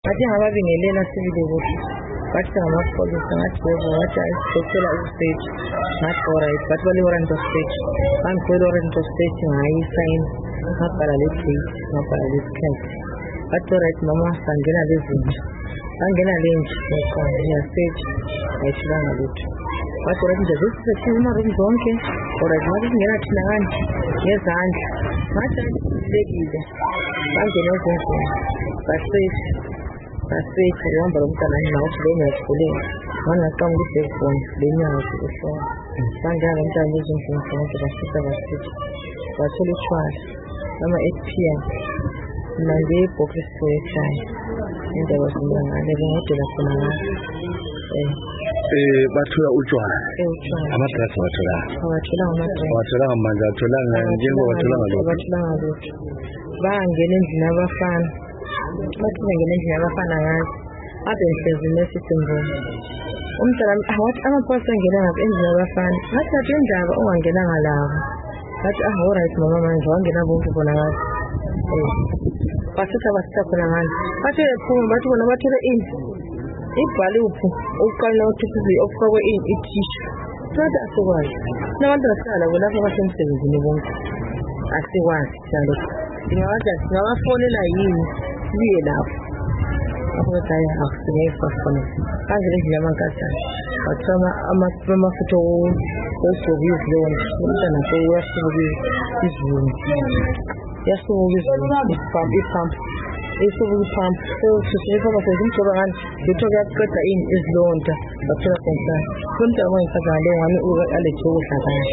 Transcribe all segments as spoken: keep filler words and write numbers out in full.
Bathi ngababingelela sibili kuhle. Bathi ngamapolisa ngathi yebo wathi ayisicela u-stage. Ngathi alright, bathi bale warrant of stage. Bangikhwela warrant of stage ngayi-sign. Ngabhala le-date, ngabhala le-skate. Bathi alright mama sangena lezinto. Bangena lenje, ngiya-stage, ayishilanga lutho. Bathi alright nje zesisethile ama-room zonke. Alright, ngathi singena thina ngani ngezandla. Ngathi ayisibekile. Bangena ezindlini. Basethi. Basethi uhamba lo mntwana nawe uthi lo ngiyakuvuleka. Ngangaqanga ukuthi bekufona lenyawo kuhloko. Bangena lo mntwana ezindlini zonke bafika basithi. Bathola utshwala ama-eight p m manje ibhokisi wekhaya indaba zimangale bengadela khona ngayo um Eh bathola utshwala eh utshwala amadrasi wathola awathola amadrasi wathola manje athola njengoba wathola ngalokho bathola ngalokho bangena endlini abafana bathi bangena endlini abafana ngazi abe ngihlezi nesisimbolo umntwana awathi amaphoyisa angena ngapha endlini abafana ngathi athi indaba ungangena ngalabo bathi ah alright mama manje wangena bonke bona ngazi eh basithi abasitha khona ngani bathi ephuma bathi bona bathole ini ibhaluphu uqala ukuthi ofakwe ini ithishu sathi asikwazi nabantu bahlala lapho basemsebenzini bonke asikwazi njalo singawathi singabafonela yini siye lapho abathi hayi akusingefafona kangele nje amankazana bathoma amafutha wesogisi leyo umntwana uyasuka izulu yasuka izulu ipamp ipamp isuka ipamp sesifa basezimjoba ngani lutho kuyaqeda ini izilonda bathola sensana umntwana wayifaka leyo ngani ualethi ukudla kahle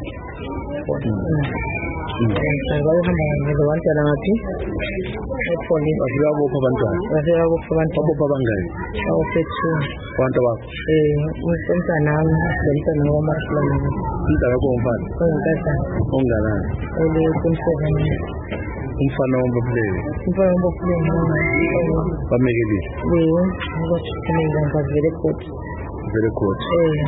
Ngizakwazi hamba ngalo bantwana ngathi epolice bafika kupha abantwana bafika kupha abantwana kupha abangani awufethu abantu bakho eh umntwana nami umntwana wamahlala umntwana wakho umfana ongakazana onganani ole kumsebenza umfana wombophelele umfana wombophelele bamekelile wewe ngoba kufanele ngavele kodwa vele kodwa eh